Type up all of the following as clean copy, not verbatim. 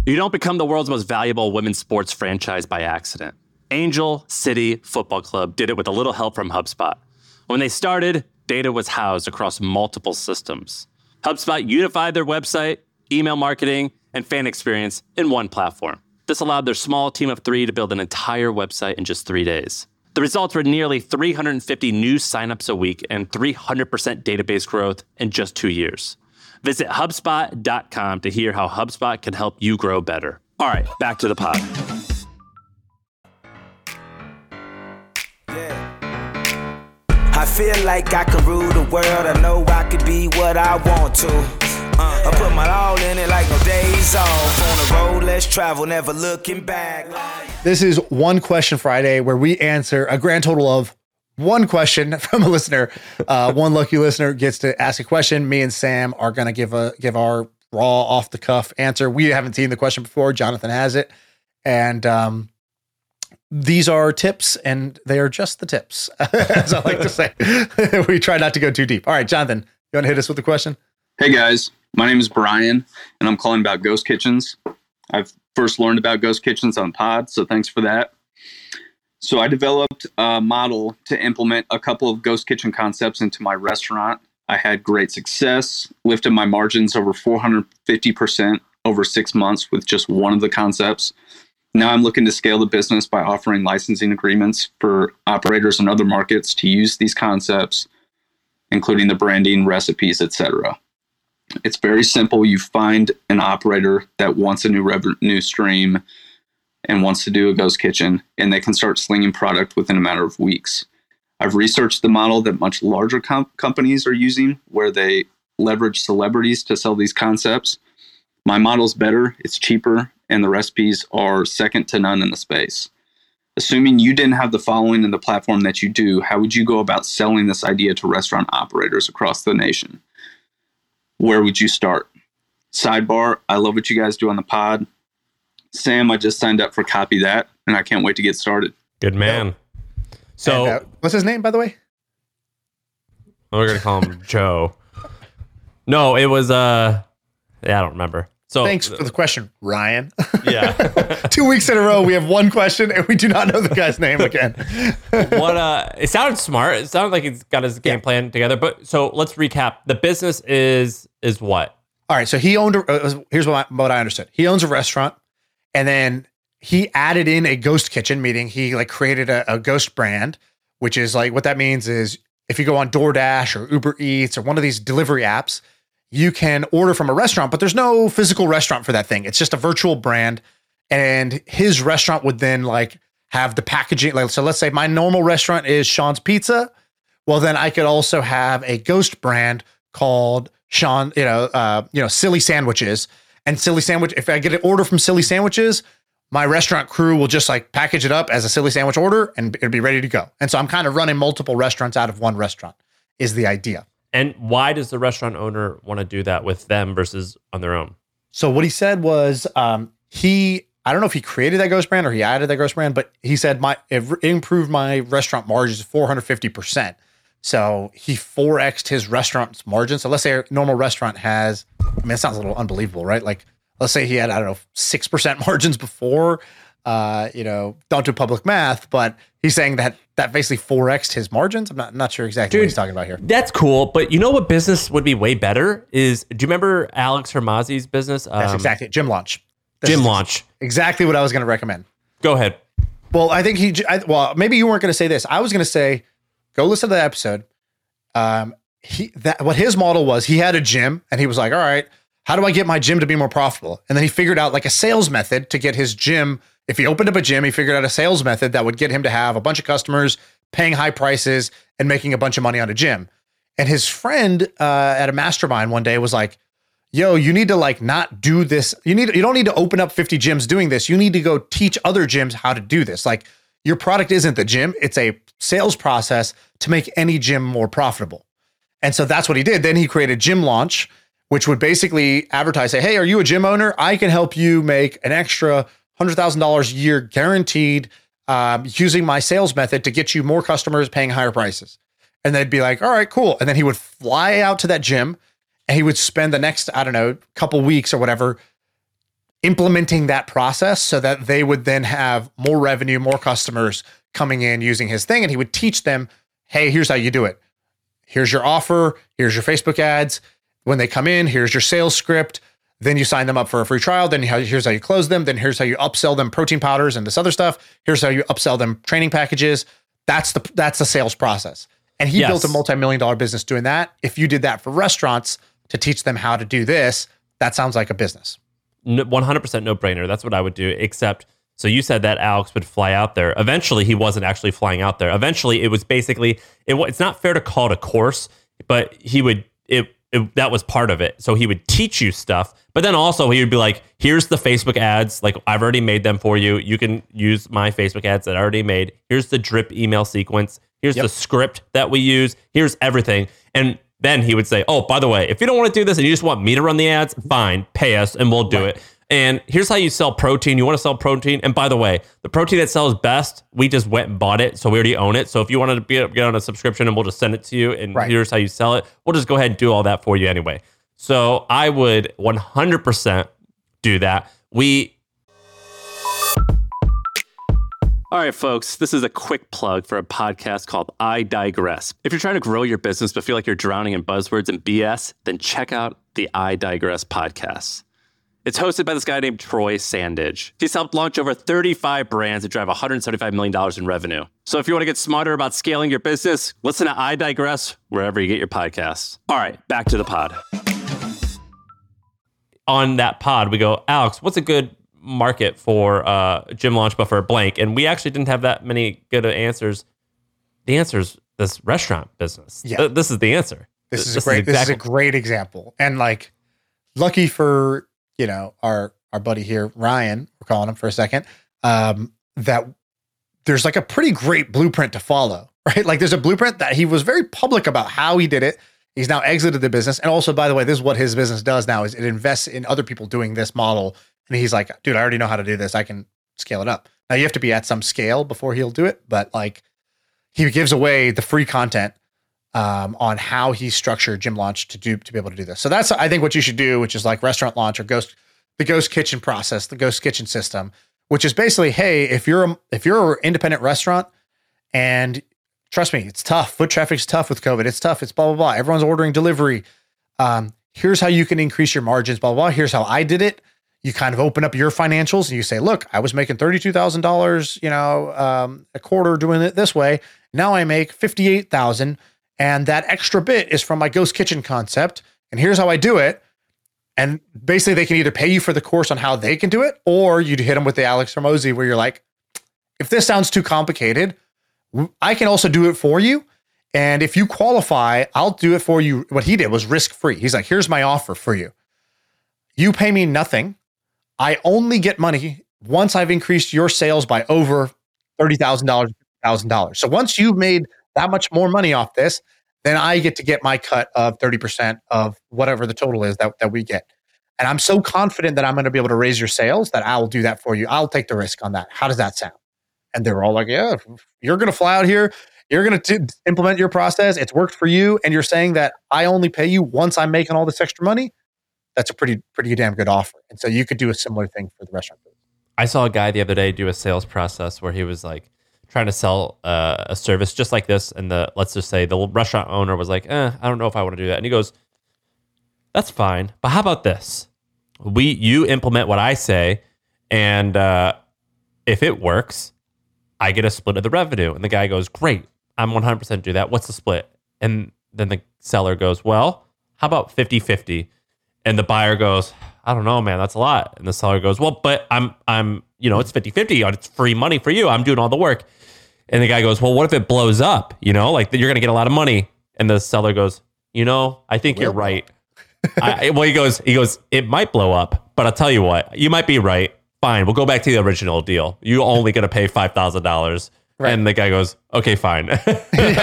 You don't become the world's most valuable women's sports franchise by accident. Angel City Football Club did it with a little help from HubSpot. When they started, data was housed across multiple systems. HubSpot unified their website, email marketing, and fan experience in one platform. This allowed their small team of 3 to build an entire website in just 3 days. The results were nearly 350 new signups a week and 300% database growth in just 2 years. Visit HubSpot.com to hear how HubSpot can help you grow better. All right, back to the pod. I feel like I can rule the world. I know I could be what I want to. I put my all in it like no days off. On the road, let's travel, never looking back. This is One Question Friday, where we answer a grand total of one question from a listener. One lucky listener gets to ask a question. Me and Sam are going to give our raw, off the cuff answer. We haven't seen the question before. Jonathan has it, and these are tips, and they are just the tips, as I like to say. We try not to go too deep. All right, Jonathan, you want to hit us with the question? Hey guys, my name is Brian, and I'm calling about ghost kitchens. I've first learned about ghost kitchens on pod, so thanks for that. So I developed a model to implement a couple of ghost kitchen concepts into my restaurant. I had great success, lifted my margins over 450% over 6 months with just one of the concepts. Now I'm looking to scale the business by offering licensing agreements for operators in other markets to use these concepts, including the branding, recipes, etc. It's very simple. You find an operator that wants a new revenue stream and wants to do a ghost kitchen, and they can start slinging product within a matter of weeks. I've researched the model that much larger companies are using, where they leverage celebrities to sell these concepts. My model's better, it's cheaper, and the recipes are second to none in the space. Assuming you didn't have the following in the platform that you do, how would you go about selling this idea to restaurant operators across the nation? Where would you start? Sidebar, I love what you guys do on the pod. Sam, I just signed up for Copy That, and I can't wait to get started. Good man. So, And, what's his name, by the way? we're going to call him Joe. No, it was, I don't remember. So Thanks for the question, Ryan. Yeah. 2 weeks in a row, we have one question, and we do not know the guy's name again. It sounded smart. It sounded like he's got his game plan together. But so let's recap. The business is what? All right, so he owned. Here's what I understood. He owns a restaurant, and then he added in a ghost kitchen, meaning he like created a ghost brand, which is like what that means is if you go on DoorDash or Uber Eats or one of these delivery apps, you can order from a restaurant, but there's no physical restaurant for that thing. It's just a virtual brand. And his restaurant would then like have the packaging. Like, so let's say my normal restaurant is Sean's Pizza. Well, then I could also have a ghost brand called Sean, Silly Sandwiches. And Silly Sandwich, if I get an order from Silly Sandwiches, my restaurant crew will just like package it up as a Silly Sandwich order and it'll be ready to go. And so I'm kind of running multiple restaurants out of one restaurant is the idea. And why does the restaurant owner want to do that with them versus on their own? So what he said was I don't know if he created that ghost brand or he added that ghost brand, but he said it improved my restaurant margins 450%. So he 4x'd his restaurant's margin. So let's say a normal restaurant has, it sounds a little unbelievable, right? Like let's say he had, 6% margins before, don't do public math, but he's saying that basically 4x'd his margins. I'm not sure exactly what he's talking about here. That's cool. But you know what business would be way better is, do you remember Alex Hermazi's business? That's exactly it. Gym Launch. Gym Launch. Exactly what I was going to recommend. Go ahead. Well, I think maybe you weren't going to say this. I was going to say, go listen to the episode. What his model was, he had a gym and he was like, all right, how do I get my gym to be more profitable? And then he figured out like a sales method to get his gym. If he opened up a gym, he figured out a sales method that would get him to have a bunch of customers paying high prices and making a bunch of money on a gym. And his friend at a mastermind one day was like, yo, you need to like not do this. You don't need to open up 50 gyms doing this. You need to go teach other gyms how to do this. Like your product isn't the gym. It's a sales process to make any gym more profitable. And so that's what he did. Then he created Gym Launch, which would basically advertise, say, hey, are you a gym owner? I can help you make an extra $100,000 a year guaranteed using my sales method to get you more customers paying higher prices. And they'd be like, all right, cool. And then he would fly out to that gym and he would spend the next, couple weeks or whatever, implementing that process so that they would then have more revenue, more customers coming in using his thing. And he would teach them, hey, here's how you do it. Here's your offer. Here's your Facebook ads. When they come in, here's your sales script. Then you sign them up for a free trial. Then here's how you close them. Then here's how you upsell them protein powders and this other stuff. Here's how you upsell them training packages. That's the sales process. And he built a multi-million-dollar business doing that. If you did that for restaurants to teach them how to do this, that sounds like a business. 100% no-brainer. That's what I would do, except, so you said that Alex would fly out there. Eventually, he wasn't actually flying out there. Eventually, it was basically, it's not fair to call it a course, but he would, that was part of it. So he would teach you stuff, but then also he would be like, here's the Facebook ads. Like, I've already made them for you. You can use my Facebook ads that I already made. Here's the drip email sequence. Here's the script that we use. Here's everything. And then he would say, oh, by the way, if you don't want to do this and you just want me to run the ads, fine, pay us and we'll do it. And here's how you sell protein. You want to sell protein. And by the way, the protein that sells best, we just went and bought it. So we already own it. So if you wanted to get on a subscription and we'll just send it to you and here's how you sell it, we'll just go ahead and do all that for you anyway. So I would 100% do that. All right, folks, this is a quick plug for a podcast called I Digress. If you're trying to grow your business but feel like you're drowning in buzzwords and BS, then check out the I Digress podcast. It's hosted by this guy named Troy Sandidge. He's helped launch over 35 brands that drive $175 million in revenue. So if you want to get smarter about scaling your business, listen to I Digress wherever you get your podcasts. All right, back to the pod. On that pod, we go, Alex, what's a good market for gym launch, but for blank? And we actually didn't have that many good answers. The answer is this restaurant business. Yeah. This is the answer. This is a great example. And like, lucky for, you know, our buddy here, Ryan, we're calling him for a second, that there's like a pretty great blueprint to follow, right? Like there's a blueprint that he was very public about how he did it. He's now exited the business. And also, by the way, this is what his business does now, is it invests in other people doing this model. And he's like, dude, I already know how to do this. I can scale it up. Now you have to be at some scale before he'll do it. But like, he gives away the free content on how he structured Gym Launch to be able to do this. So that's, I think, what you should do, which is like Restaurant Launch or the Ghost Kitchen process, the Ghost Kitchen system, which is basically, hey, if you're an independent restaurant, and trust me, it's tough. Foot traffic's tough with COVID. It's tough. It's blah, blah, blah. Everyone's ordering delivery. Here's how you can increase your margins, blah, blah, blah. Here's how I did it. You kind of open up your financials and you say, look, I was making $32,000, a quarter doing it this way. Now I make $58,000. And that extra bit is from my Ghost Kitchen concept. And here's how I do it. And basically they can either pay you for the course on how they can do it, or you hit them with the Alex Hormozi where you're like, if this sounds too complicated, I can also do it for you. And if you qualify, I'll do it for you. What he did was risk-free. He's like, here's my offer for you. You pay me nothing. I only get money once I've increased your sales by over $30,000, $50,000. So once you've made that much more money off this, then I get to get my cut of 30% of whatever the total is that we get. And I'm so confident that I'm going to be able to raise your sales that I'll do that for you. I'll take the risk on that. How does that sound? And they were all like, yeah, you're going to fly out here. You're going to implement your process. It's worked for you. And you're saying that I only pay you once I'm making all this extra money. That's a pretty damn good offer. And so you could do a similar thing for the restaurant business. I saw a guy the other day do a sales process where he was like trying to sell a service just like this. And let's just say the restaurant owner was like, I don't know if I want to do that. And he goes, that's fine. But how about this? You implement what I say. And if it works, I get a split of the revenue. And the guy goes, great. I'm 100% do that. What's the split? And then the seller goes, well, how about 50-50? And the buyer goes, I don't know, man, that's a lot. And the seller goes, well, but I'm it's 50-50. It's free money for you. I'm doing all the work. And the guy goes, well, what if it blows up? Like you're going to get a lot of money. And the seller goes, I think you're right. He goes, it might blow up, but I'll tell you what, you might be right. Fine. We'll go back to the original deal. You're only going to pay $5,000. Right. And the guy goes, okay, fine. And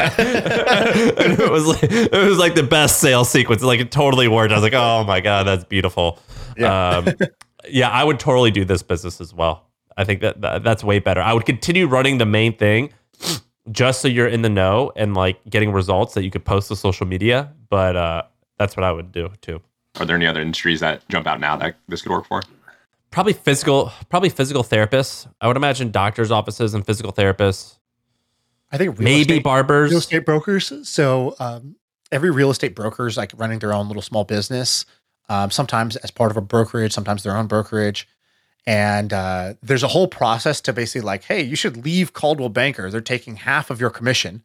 it was like the best sales sequence. Like it totally worked. I was like, oh my God, that's beautiful. Yeah. I would totally do this business as well. I think that's way better. I would continue running the main thing just so you're in the know and like getting results that you could post to social media. But that's what I would do too. Are there any other industries that jump out now that this could work for? Probably physical therapists. I would imagine doctors' offices and physical therapists. I think maybe barbers, real estate brokers. So every real estate broker is like running their own little small business. Sometimes as part of a brokerage, sometimes their own brokerage. And there's a whole process to basically like, hey, you should leave Coldwell Banker. They're taking half of your commission.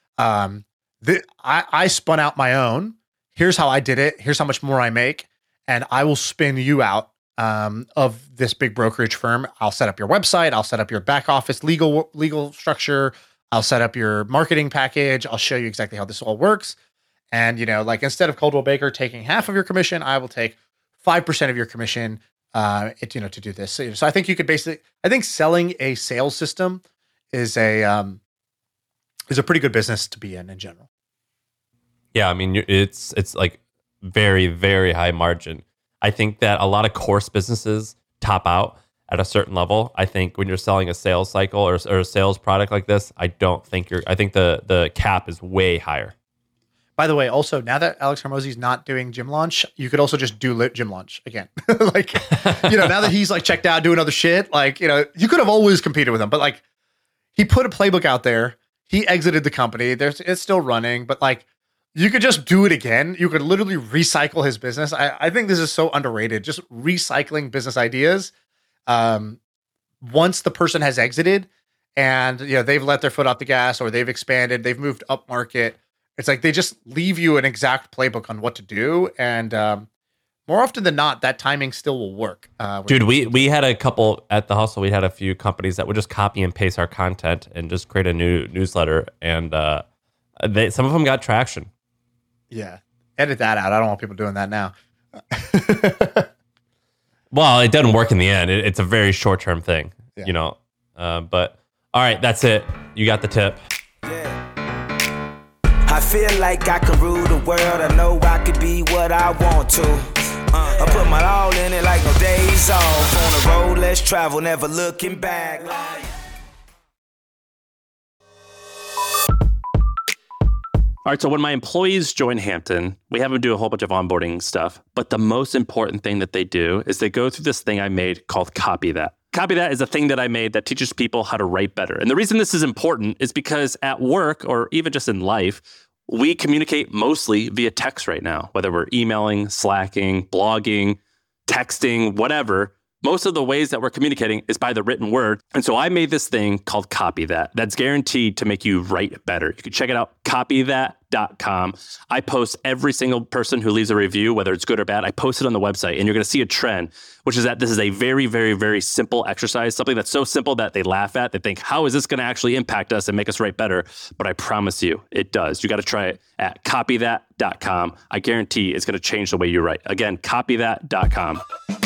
I spun out my own. Here's how I did it. Here's how much more I make. And I will spin you out of this big brokerage firm. I'll set up your website. I'll set up your back office legal structure. I'll set up your marketing package. I'll show you exactly how this all works. And, like instead of Coldwell Banker taking half of your commission, I will take 5% of your commission, to do this. So I think you could I think selling a sales system is a pretty good business to be in general. Yeah. I mean, it's like very, very high margin. I think that a lot of course businesses top out at a certain level. I think when you're selling a sales cycle or a sales product like this, I think the cap is way higher. By the way, also, now that Alex Hormozi's not doing Gym Launch, you could also just do Gym Launch again. Like, now that he's like checked out doing other shit, like, you could have always competed with him, but like he put a playbook out there. He exited the company. It's still running, but like you could just do it again. You could literally recycle his business. I think this is so underrated. Just recycling business ideas. Once the person has exited and, they've let their foot off the gas or they've expanded, they've moved up market. It's like they just leave you an exact playbook on what to do. And more often than not, that timing still will work. Dude, we had a couple at the Hustle. We had a few companies that would just copy and paste our content and just create a new newsletter. And some of them got traction. Yeah. Edit that out. I don't want people doing that now. Well, it doesn't work in the end. It's a very short-term thing, But all right, that's it. You got the tip. I feel like I can rule the world. I know I could be what I want to. I put my all in it like no days off. On the road, let's travel, never looking back. All right, so when my employees join Hampton, we have them do a whole bunch of onboarding stuff. But the most important thing that they do is they go through this thing I made called Copy That. Copy That is a thing that I made that teaches people how to write better. And the reason this is important is because at work or even just in life, we communicate mostly via text right now, whether we're emailing, slacking, blogging, texting, whatever. Most of the ways that we're communicating is by the written word. And so I made this thing called Copy That. That's guaranteed to make you write better. You can check it out, copythat.com. I post every single person who leaves a review, whether it's good or bad. I post it on the website, and you're going to see a trend, which is that this is a very, very, very simple exercise, something that's so simple that they laugh at. They think, how is this going to actually impact us and make us write better? But I promise you, it does. You got to try it at copythat.com. I guarantee it's going to change the way you write. Again, copythat.com.